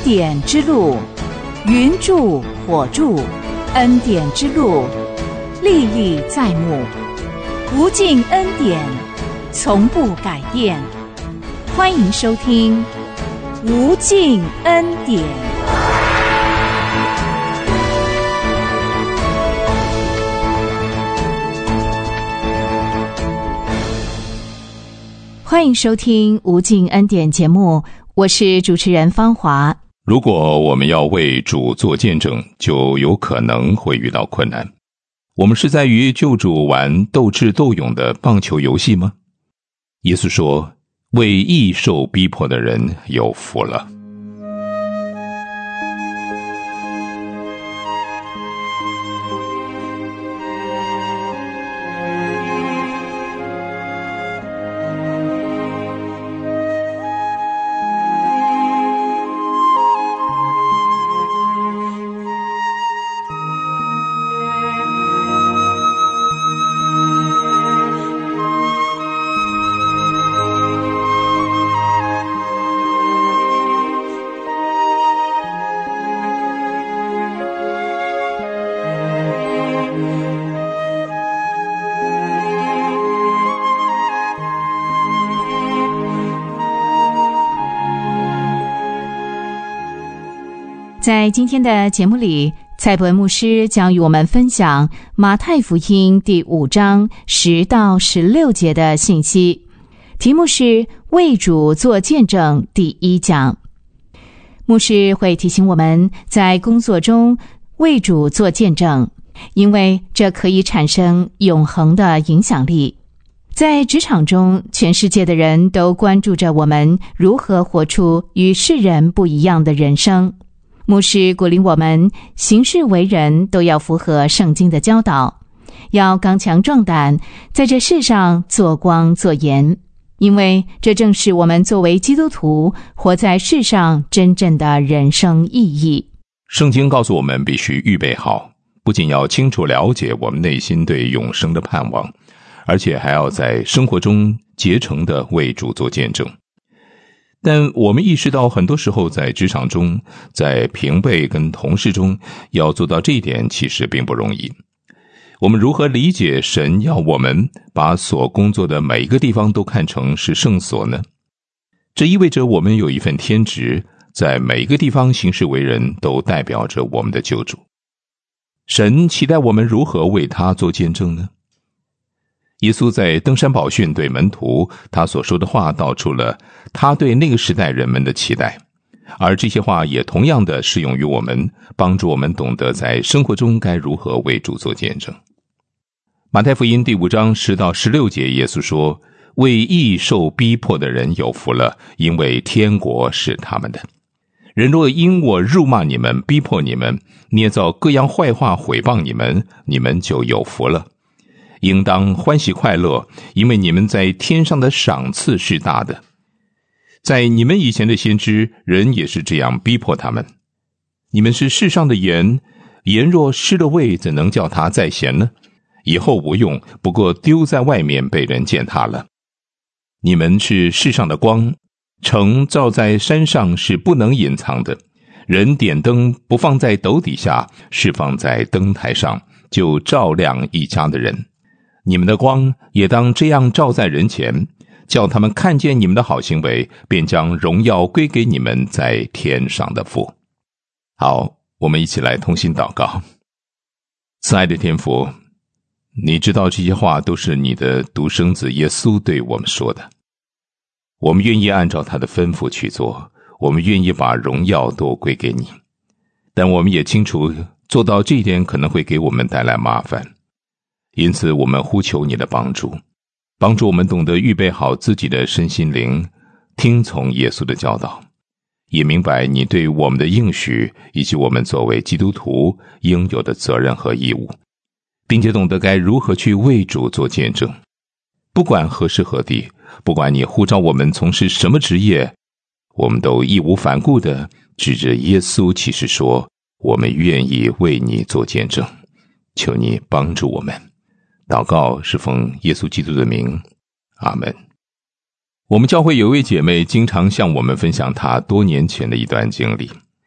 典之路，云柱火柱，恩典之路，历历在目，无尽恩典，从不改变。欢迎收听无尽恩典。欢迎收听无尽恩典节目，我是主持人芳华。 如果我们要为主做见证，就有可能会遇到困难。我们是在与救主玩斗智斗勇的棒球游戏吗？耶稣说，为义受逼迫的人有福了。 在今天的节目里，蔡伯文牧师将与我们分享马太福音第5章10到16节的信息，题目是为主做见证第1讲。牧师会提醒我们在工作中为主做见证，因为这可以产生永恒的影响力。在职场中，全世界的人都关注着我们如何活出与世人不一样的人生。牧师鼓励我们行事为人都要符合圣经的教导，要刚强壮胆，在这世上做光做盐，因为这正是我们作为基督徒活在世上真正的人生意义。 圣经告诉我们必须预备好，不仅要清楚了解我们内心对永生的盼望，而且还要在生活中竭诚地为主做见证。但我们意识到，很多时候在职场中，在平辈跟同事中，要做到这一点其实并不容易。我们如何理解神要我们把所工作的每一个地方都看成是圣所呢？这意味着我们有一份天职，在每一个地方行事为人都代表着我们的救主。神期待我们如何为他做见证呢？耶稣在登山宝训对门徒他所说的话，道出了他对那个时代人们的期待，而这些话也同样的适用于我们，帮助我们懂得在生活中该如何为主做见证。马太福音第5章10到16节，耶稣说，为义受逼迫的人有福了，因为天国是他们的。人若因我辱骂你们，逼迫你们，捏造各样坏话毁谤你们，你们就有福了。应当欢喜快乐，因为你们在天上的赏赐是大的。在你们以前的先知，人也是这样逼迫他们。你们是世上的盐，盐若失了味，怎能叫它再咸呢？以后无用，不过丢在外面被人践踏了。你们是世上的光，城照在山上是不能隐藏的。人点灯不放在斗底下，是放在灯台上，就照亮一家的人。你们的光也当这样照在人前，叫他们看见你们的好行为，便将荣耀归给你们在天上的父。好，我们一起来同心祷告。慈爱的天父，你知道这些话都是你的独生子耶稣对我们说的，我们愿意按照他的吩咐去做，我们愿意把荣耀都归给你，但我们也清楚做到这一点可能会给我们带来麻烦，因此我们呼求你的帮助，帮助我们懂得预备好自己的身心灵，听从耶稣的教导，也明白你对我们的应许，以及我们作为基督徒应有的责任和义务，并且懂得该如何去为主做见证。不管何时何地，不管你呼召我们从事什么职业，我们都义无反顾地指着耶稣启示说，我们愿意为你做见证。求你帮助我们。祷告是奉耶稣基督的名，阿们。我们教会有一位姐妹经常向我们分享她多年前的一段经历。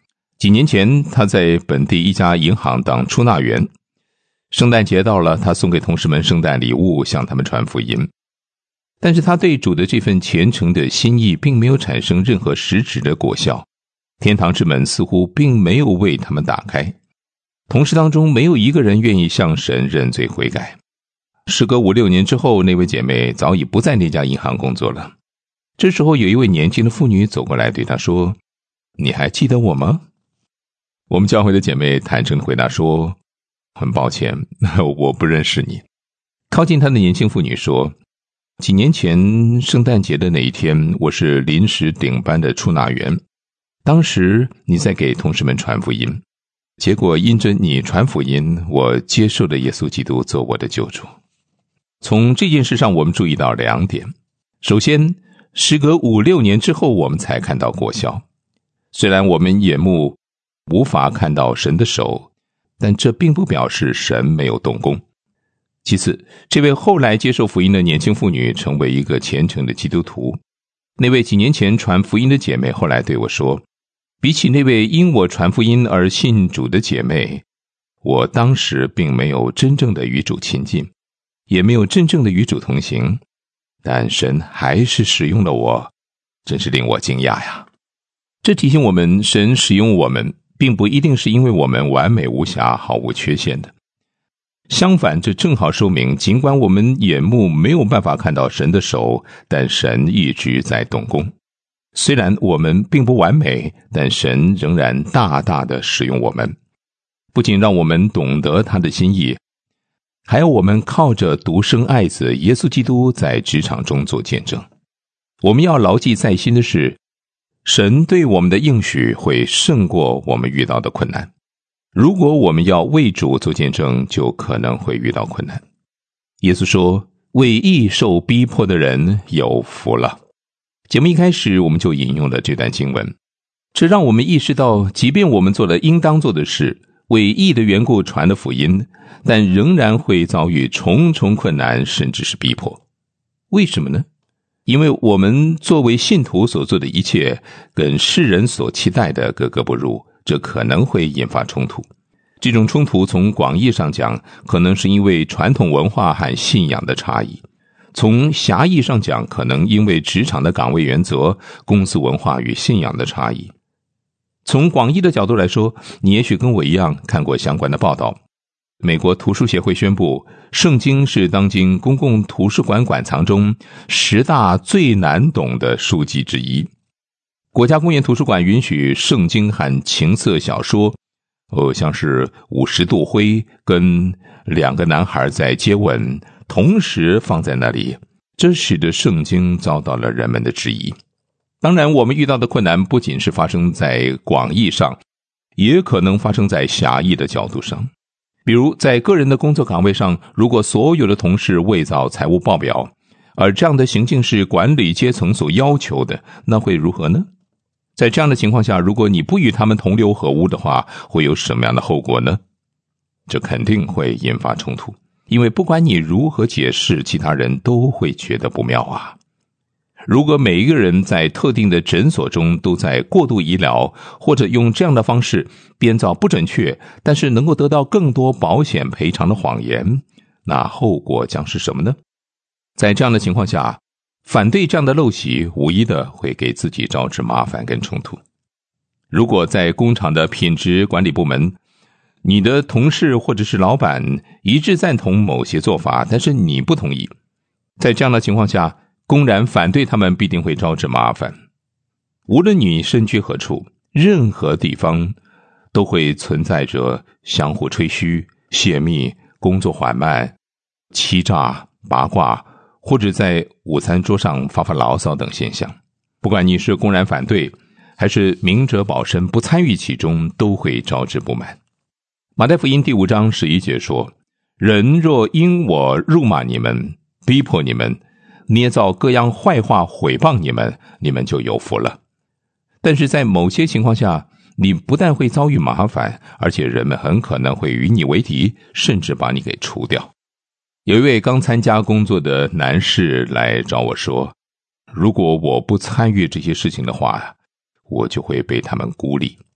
几年前，他在本地一家银行当出纳员。圣诞节到了，他送给同事们圣诞礼物，向他们传福音。但是他对主的这份虔诚的心意并没有产生任何实质的果效，天堂之门似乎并没有为他们打开。同事当中没有一个人愿意向神认罪悔改。时隔5-6年之后，那位姐妹早已不在那家银行工作了。这时候有一位年轻的妇女走过来对她说：“你还记得我吗？”我们教会的姐妹坦诚地回答说：“很抱歉，我不认识你。”靠近她的年轻妇女说：“几年前圣诞节的那一天，我是临时顶班的出纳员，当时你在给同事们传福音，结果因着你传福音，我接受了耶稣基督做我的救主。”从这件事上我们注意到2点。首先，时隔5-6年之后我们才看到果效。虽然我们眼目无法看到神的手，但这并不表示神没有动工。其次，这位后来接受福音的年轻妇女成为一个虔诚的基督徒。那位几年前传福音的姐妹后来对我说，比起那位因我传福音而信主的姐妹，我当时并没有真正的与主亲近，也没有真正的与主同行，但神还是使用了我，真是令我惊讶呀。这提醒我们，神使用我们并不一定是因为我们完美无瑕毫无缺陷的。相反，这正好说明，尽管我们眼目没有办法看到神的手，但神一直在动工。虽然我们并不完美，但神仍然大大的使用我们，不仅让我们懂得他的心意，还要我们靠着独生爱子耶稣基督在职场中做见证。我们要牢记在心的是，神对我们的应许会胜过我们遇到的困难。如果我们要为主做见证，就可能会遇到困难。耶稣说，为义受逼迫的人有福了。节目一开始我们就引用了这段经文，这让我们意识到，即便我们做了应当做的事，为义的缘故传了福音，但仍然会遭遇重重困难，甚至是逼迫。为什么呢？因为我们作为信徒所做的一切，跟世人所期待的格格不入，这可能会引发冲突。这种冲突从广义上讲，可能是因为传统文化和信仰的差异；从狭义上讲，可能因为职场的岗位原则、公司文化与信仰的差异。从广义的角度来说，你也许跟我一样看过相关的报道。美国图书协会宣布，圣经是当今公共图书馆馆藏中10大最难懂的书籍之一。国家公园图书馆允许圣经和情色小说，像是50度灰跟2个男孩在接吻，同时放在那里，这使得圣经遭到了人们的质疑。当然，我们遇到的困难不仅是发生在广义上，也可能发生在狭义的角度上。比如在个人的工作岗位上，如果所有的同事伪造财务报表，而这样的行径是管理阶层所要求的，那会如何呢？在这样的情况下，如果你不与他们同流合污的话，会有什么样的后果呢？这肯定会引发冲突，因为不管你如何解释，其他人都会觉得不妙啊。如果每一个人在特定的诊所中都在过度医疗，或者用这样的方式编造不准确，但是能够得到更多保险赔偿的谎言，那后果将是什么呢？在这样的情况下，反对这样的陋习，无疑的会给自己招致麻烦跟冲突。如果在工厂的品质管理部门，你的同事或者是老板一致赞同某些做法，但是你不同意，在这样的情况下，公然反对他们必定会招致麻烦。无论你身居何处，任何地方都会存在着相互吹嘘、泄密、工作缓慢、欺诈、八卦，或者在午餐桌上发发牢骚等现象。不管你是公然反对，还是明哲保身不参与其中，都会招致不满。马太福音第5章11节说，人若因我辱骂你们，逼迫你们，捏造各样坏话毁谤你们，你们就有福了。但是在某些情况下，你不但会遭遇麻烦，而且人们很可能会与你为敌，甚至把你给除掉。有一位刚参加工作的男士来找我说，如果我不参与这些事情的话，我就会被他们孤立。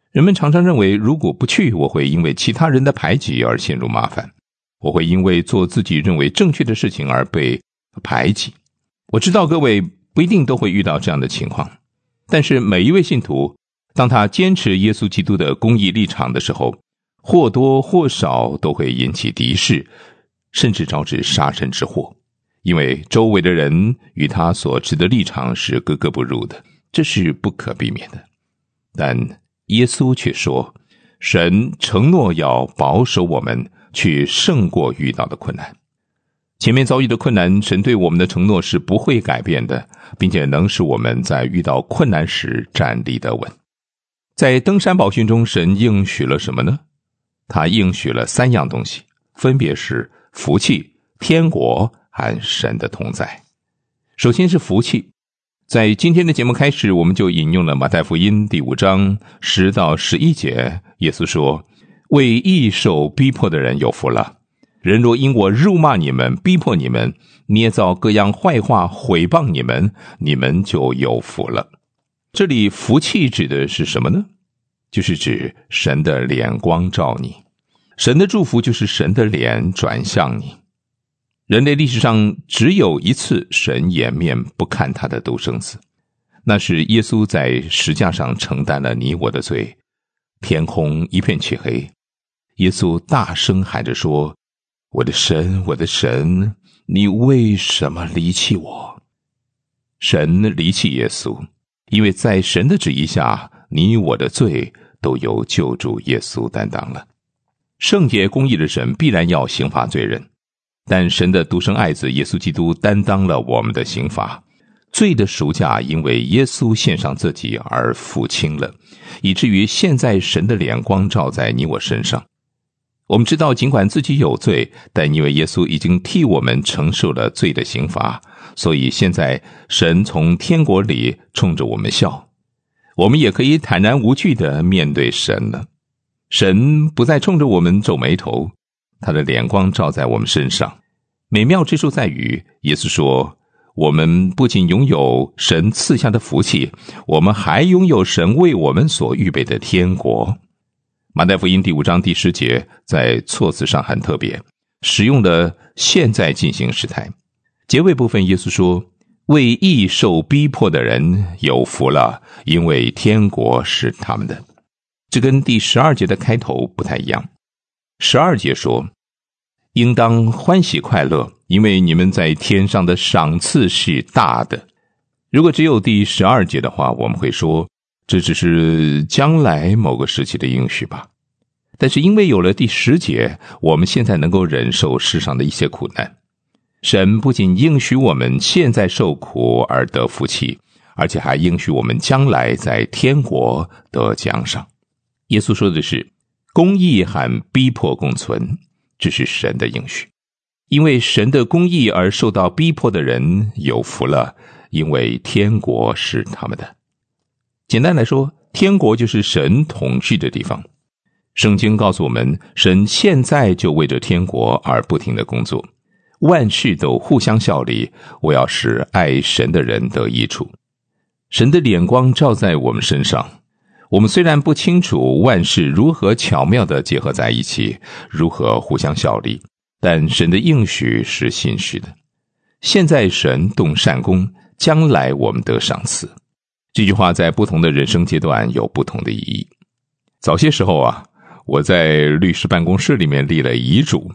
人们常常认为，如果不去，我会因为其他人的排挤而陷入麻烦，我会因为做自己认为正确的事情而被排挤。我知道各位不一定都会遇到这样的情况，但是每一位信徒，当他坚持耶稣基督的公义立场的时候，或多或少都会引起敌视，甚至招致杀身之祸，因为周围的人与他所持的立场是格格不入的，这是不可避免的。但耶稣却说，神承诺要保守我们去胜过遇到的困难。前面遭遇的困难，神对我们的承诺是不会改变的，并且能使我们在遇到困难时站立得稳。在登山宝训中，神应许了什么呢？他应许了3样东西，分别是福气、天国和神的同在。首先是福气。在今天的节目开始，我们就引用了马太福音第5章10到11节，耶稣说，为义受逼迫的人有福了，人若因我辱骂你们，逼迫你们，捏造各样坏话毁谤你们，你们就有福了。这里福气指的是什么呢？就是指神的脸光照你。神的祝福就是神的脸转向你。人类历史上只有一次神掩面不看他的独生子，那是耶稣在十架上承担了你我的罪。天空一片漆黑，耶稣大声喊着说，我的神，我的神，你为什么离弃我？神离弃耶稣，因为在神的旨意下，你我的罪都由救主耶稣担当了。圣洁公义的神必然要刑罚罪人，但神的独生爱子耶稣基督担当了我们的刑罚，罪的赎价因为耶稣献上自己而付清了，以至于现在神的脸光照在你我身上。我们知道尽管自己有罪，但因为耶稣已经替我们承受了罪的刑罚，所以现在神从天国里冲着我们笑，我们也可以坦然无惧地面对神了。神不再冲着我们皱眉头，他的脸光照在我们身上。美妙之处在于，耶稣说，我们不仅拥有神赐下的福气，我们还拥有神为我们所预备的天国。马太福音第5章第10节在措辞上很特别，使用了现在进行时态。结尾部分耶稣说，为义受逼迫的人有福了，因为天国是他们的。这跟第12节的开头不太一样。12节说，应当欢喜快乐，因为你们在天上的赏赐是大的。如果只有第12节的话，我们会说，这只是将来某个时期的应许吧。但是因为有了第10节，我们现在能够忍受世上的一些苦难。神不仅应许我们现在受苦而得福气，而且还应许我们将来在天国得奖赏。耶稣说的是，公义和逼迫共存，这是神的应许。因为神的公义而受到逼迫的人有福了，因为天国是他们的。简单来说，天国就是神统治的地方。圣经告诉我们，神现在就为着天国而不停地工作，万事都互相效力，我要使爱神的人得益处。神的脸光照在我们身上，我们虽然不清楚万事如何巧妙地结合在一起，如何互相效力，但神的应许是信实的。现在神动善功，将来我们得赏赐。这句话在不同的人生阶段有不同的意义。早些时候啊，我在律师办公室里面立了遗嘱。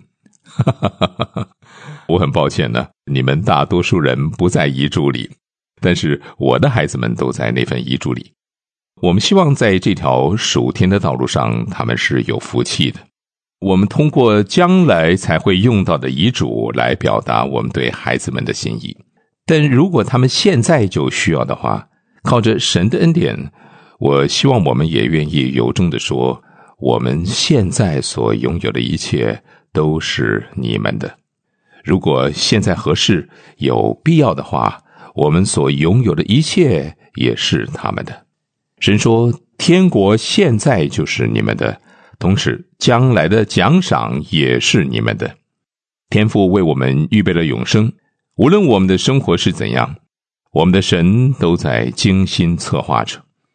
我很抱歉呢，你们大多数人不在遗嘱里，但是我的孩子们都在那份遗嘱里。我们希望在这条属天的道路上，他们是有福气的。我们通过将来才会用到的遗嘱来表达我们对孩子们的心意。但如果他们现在就需要的话，靠着神的恩典，我希望我们也愿意由衷地说，我们现在所拥有的一切都是你们的。如果现在合适，有必要的话，我们所拥有的一切也是他们的。神说，天国现在就是你们的，同时将来的奖赏也是你们的。天父为我们预备了永生，无论我们的生活是怎样，我们的神都在精心策划着。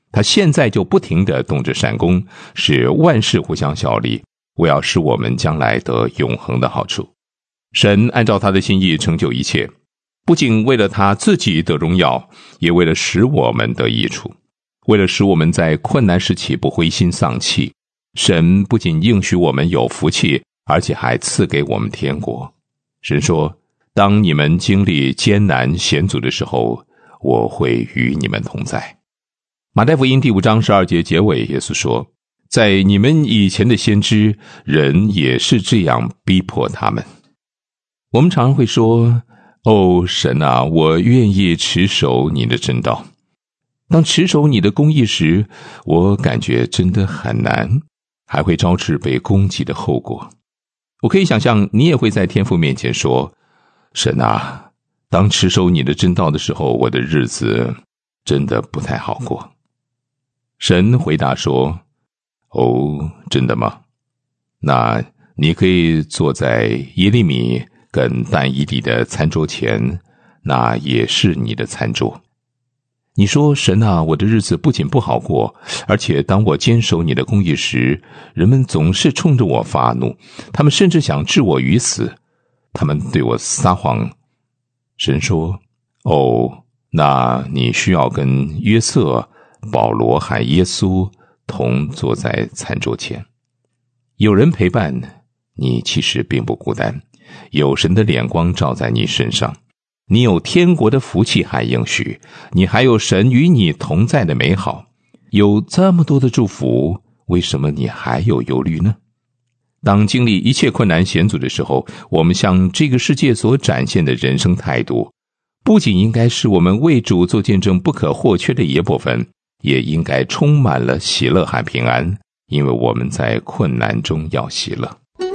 他现在就不停地动着闪弓，使万事互相效力，为要使我们将来得永恒的好处。神按照他的心意成就一切，不仅为了他自己得荣耀，也为了使我们得益处。为了使我们在困难时期不灰心丧气，神不仅应许我们有福气，而且还赐给我们天国。神说，当你们经历艰难险阻的时候，我会与你们同在。马太福音第5章12节结尾，耶稣说，在你们以前的先知，人也是这样逼迫他们。我们常常会说，神啊，我愿意持守你的真道。当持守你的公义时，我感觉真的很难，还会招致被攻击的后果。我可以想象你也会在天父面前说，神啊，当持守你的真道的时候，我的日子真的不太好过。神回答说，真的吗？那你可以坐在耶利米跟但以理的餐桌前，那也是你的餐桌。你说，神啊，我的日子不仅不好过，而且当我坚守你的公义时，人们总是冲着我发怒，他们甚至想置我于死，他们对我撒谎。神说，那你需要跟约瑟、保罗和耶稣同坐在餐桌前。有人陪伴你，其实并不孤单，有神的脸光照在你身上，你有天国的福气和应许，你还有神与你同在的美好。有这么多的祝福，为什么你还有忧虑呢？当经历一切困难险阻的时候，我们向这个世界所展现的人生态度，不仅应该是我们为主做见证不可或缺的一部分，也应该充满了喜乐和平安，因为我们在困难中要喜乐。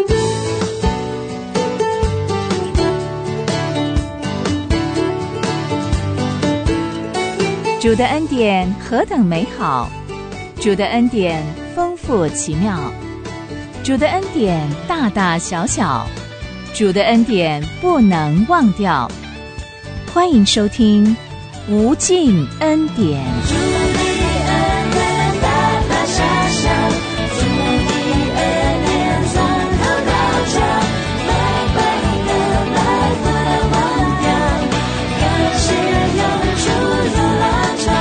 主的恩典何等美好，主的恩典丰富奇妙，主的恩典大大小小，主的恩典不能忘掉。欢迎收听无尽恩典。主的恩典大大小小，主的恩典从头到脚，来不能忘掉，感谢永驻的浪潮。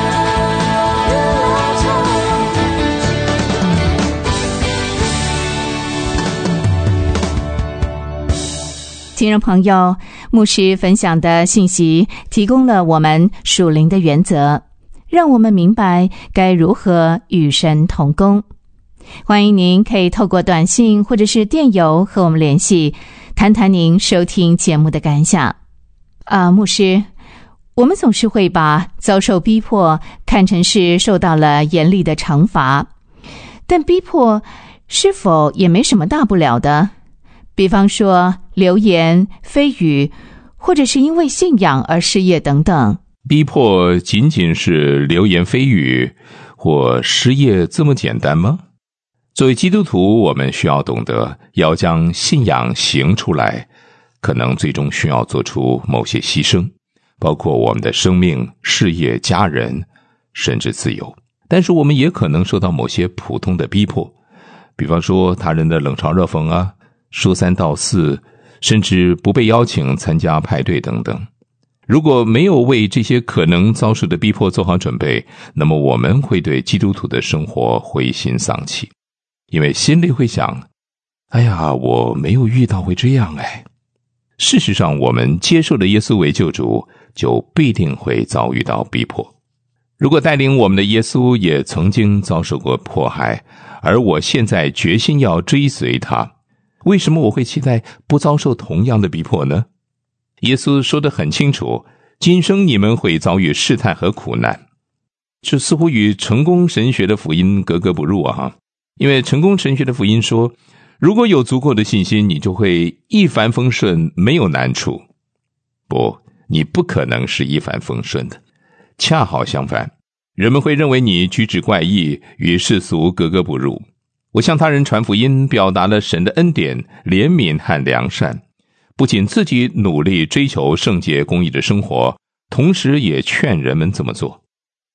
听众朋友，牧师分享的信息提供了我们属灵的原则，让我们明白该如何与神同工。欢迎您可以透过短信或者是电邮和我们联系，谈谈您收听节目的感想。牧师，我们总是会把遭受逼迫看成是受到了严厉的惩罚，但逼迫是否也没什么大不了的？比方说流言蜚语，或者是因为信仰而失业等等。 逼迫仅仅是流言蜚语或失业这么简单吗？作为基督徒，我们需要懂得要将信仰行出来，可能最终需要做出某些牺牲，包括我们的生命、事业、家人，甚至自由。但是我们也可能受到某些普通的逼迫，比方说他人的冷嘲热讽啊，说三道四，甚至不被邀请参加派对等等。如果没有为这些可能遭受的逼迫做好准备，那么我们会对基督徒的生活灰心丧气，因为心里会想，我没有遇到会这样。事实上，我们接受了耶稣为救主，就必定会遭遇到逼迫。如果带领我们的耶稣也曾经遭受过迫害，而我现在决心要追随他，为什么我会期待不遭受同样的逼迫呢？耶稣说得很清楚，今生你们会遭遇试探和苦难。这似乎与成功神学的福音格格不入啊！因为成功神学的福音说，如果有足够的信心，你就会一帆风顺，没有难处。不，你不可能是一帆风顺的。恰好相反，人们会认为你举止怪异，与世俗格格不入。我向他人传福音，表达了神的恩典、怜悯和良善，不仅自己努力追求圣洁公义的生活，同时也劝人们这么做。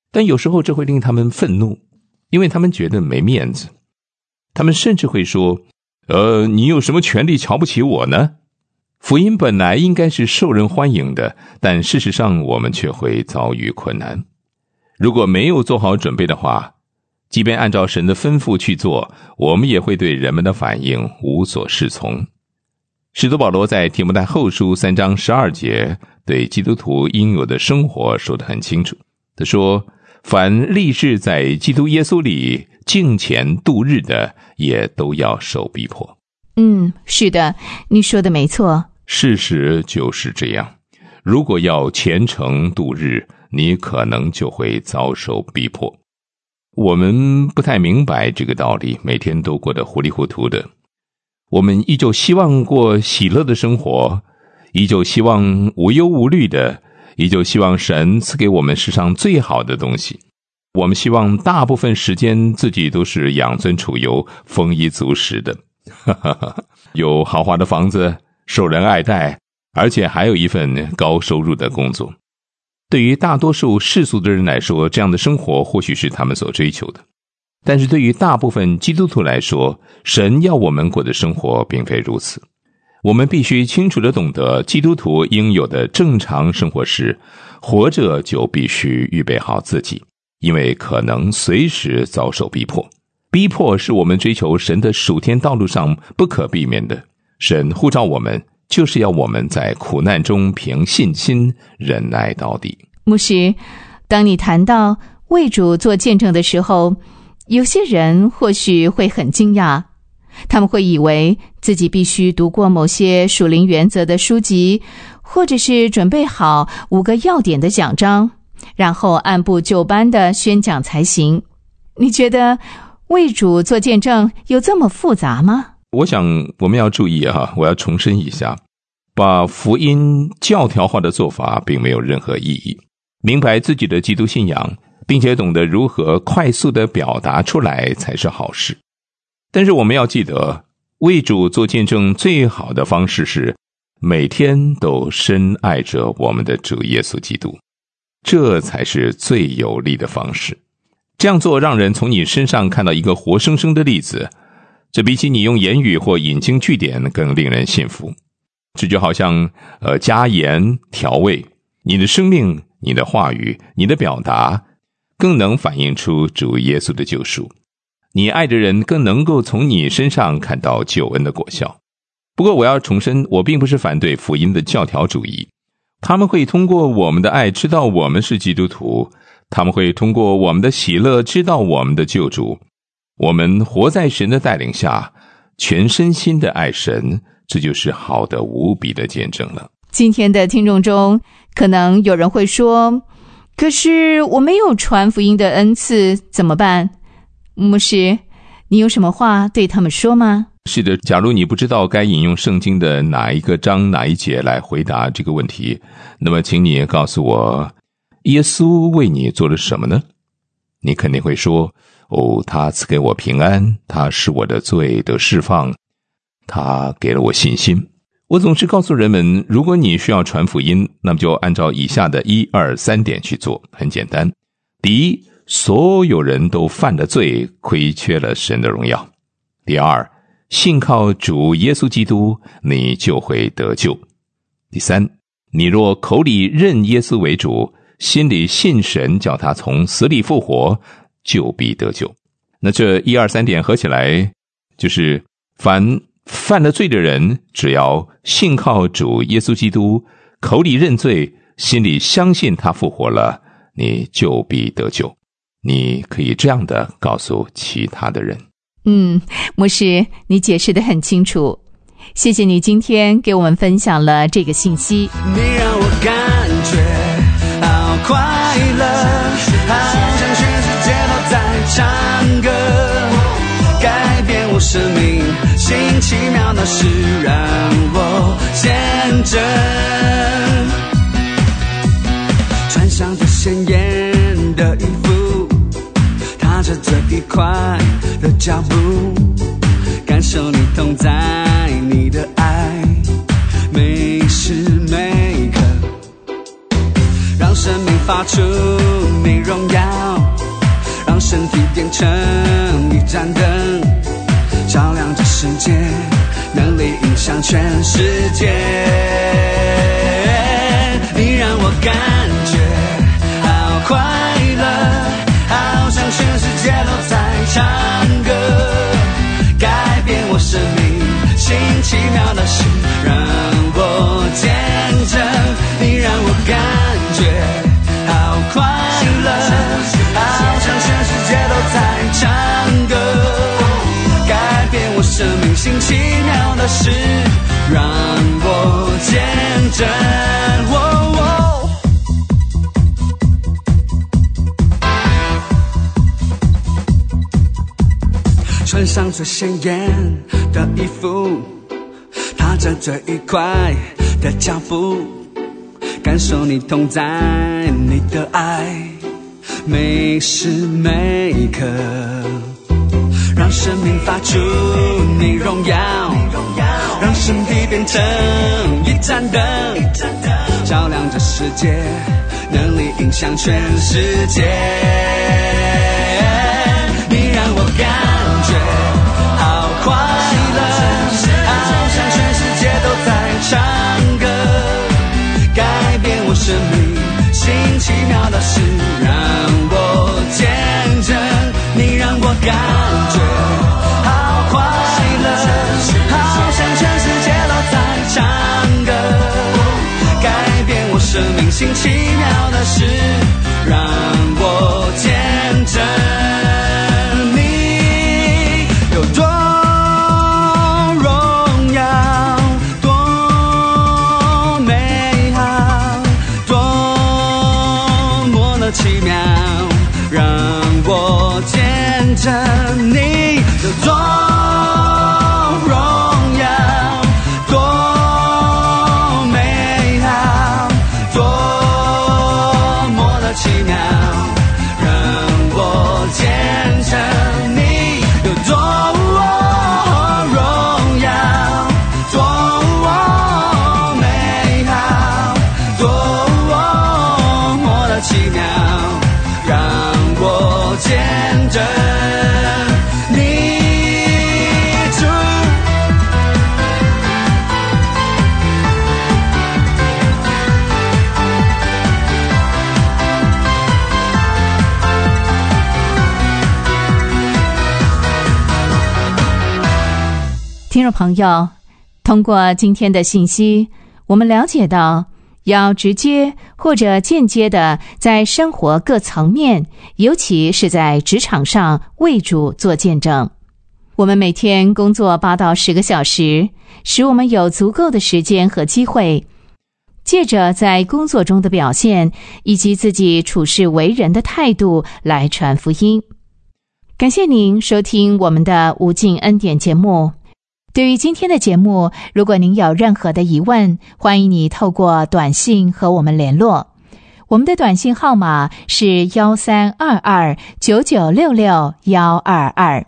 但有时候这会令他们愤怒，因为他们觉得没面子。他们甚至会说，你有什么权利瞧不起我呢？福音本来应该是受人欢迎的，但事实上我们却会遭遇困难。如果没有做好准备的话，即便按照神的吩咐去做，我们也会对人们的反应无所适从。使徒保罗在提摩太后书3章12节对基督徒应有的生活说得很清楚。他说，凡立志在基督耶稣里敬虔度日的，也都要受逼迫。 是的，你说的没错。 事实就是这样，如果要虔诚度日，你可能就会遭受逼迫。我们不太明白这个道理，每天都过得糊里糊涂的。我们依旧希望过喜乐的生活，依旧希望无忧无虑的，依旧希望神赐给我们世上最好的东西。我们希望大部分时间自己都是养尊处优、丰衣足食的，有豪华的房子，受人爱戴，而且还有一份高收入的工作。对于大多数世俗的人来说，这样的生活或许是他们所追求的。但是对于大部分基督徒来说，神要我们过的生活并非如此。我们必须清楚地懂得，基督徒应有的正常生活时，活着就必须预备好自己，因为可能随时遭受逼迫。逼迫是我们追求神的属天道路上不可避免的。神呼召我们，就是要我们在苦难中凭信心忍耐到底。 牧师，当你谈到为主做见证的时候，有些人或许会很惊讶，他们会以为自己必须读过某些属灵原则的书籍，或者是准备好5个要点的讲章，然后按部就班的宣讲才行。你觉得为主做见证有这么复杂吗？ 我想我们要注意我要重申一下，把福音教条化的做法并没有任何意义。明白自己的基督信仰，并且懂得如何快速地表达出来才是好事。但是我们要记得，为主做见证最好的方式是每天都深爱着我们的主耶稣基督，这才是最有力的方式。这样做让人从你身上看到一个活生生的例子，这比起你用言语或引经据典更令人信服。这就好像加盐调味，你的生命、你的话语、你的表达更能反映出主耶稣的救赎。你爱的人更能够从你身上看到救恩的果效。不过我要重申，我并不是反对福音的教条主义。他们会通过我们的爱知道我们是基督徒，他们会通过我们的喜乐知道我们的救主。我们活在神的带领下，全身心的爱神，这就是好的无比的见证了。 今天的听众中，可能有人会说，可是我没有传福音的恩赐，怎么办？牧师，你有什么话对他们说吗？ 是的，假如你不知道该引用圣经的哪一个章哪一节来回答这个问题，那么请你告诉我，耶稣为你做了什么呢？你肯定会说，他赐给我平安，他使我的罪得释放，他给了我信心。我总是告诉人们，如果你需要传福音，那么就按照以下的1、2、3点去做，很简单。第一，所有人都犯了罪，亏缺了神的荣耀。第二，信靠主耶稣基督，你就会得救。第三，你若口里认耶稣为主，心里信神叫他从死里复活，就必得救。那这1、2、3点合起来，就是凡犯了罪的人，只要信靠主耶稣基督，口里认罪，心里相信他复活了，你就必得救。你可以这样的告诉其他的人。 牧师，你解释得很清楚，谢谢你今天给我们分享了这个信息。 你让我感觉好快乐，好像全世界都在唱歌，改变我生命，新奇妙的事让我见证，穿上这鲜艳的衣服，踏着这一块的脚步，感受你同在，你的爱每时每刻，让生命发出明你荣耀，让身体变成一盏灯，照亮这世界，能力影响全世界。你让我感觉好快乐，好像全世界都在唱歌，改变我生命新奇妙的事让我见证。你让我感觉好快乐，好像全世界都在唱歌，改变我生命新奇妙的事让我见证。穿上最鲜艳的衣服，踏着最愉快的脚步，感受你同在，你的爱每时每刻，让生命发出你荣耀，让身体变成一盏灯，照亮这世界，能力影响全世界。你让我感觉好快乐，好像全世界都在唱歌，改变我生命新奇妙的事让我见证。你让我感觉好快乐，好像全世界都在唱歌，改变我生命新奇妙的事让我见证。奇妙，让我见证你有多荣耀，多美好，多么的奇妙，让我见证你有多荣耀，多美好，多么的奇妙，让我见证你主。 听众朋友，通过今天的信息，我们了解到要直接或者间接的在生活各层面，尤其是在职场上为主做见证。我们每天工作8到10个小时，使我们有足够的时间和机会，借着在工作中的表现以及自己处事为人的态度来传福音。感谢您收听我们的无尽恩典节目。对于今天的节目，如果您有任何的疑问，欢迎你透过短信和我们联络。我们的短信号码是132299662122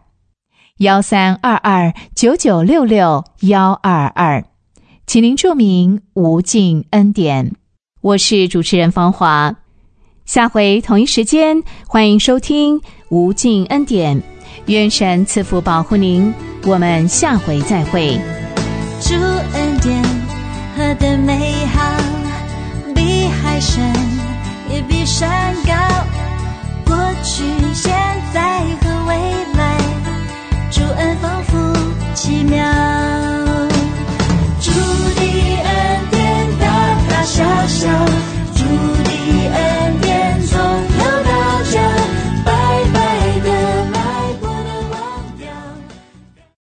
132299662122，请您注明无尽恩典。我是主持人方华，下回同一时间欢迎收听无尽恩典，愿神赐福保护您，我们下回再会。 主恩典何等美好，比海深也比山高，过去现在和未来，主恩丰富奇妙。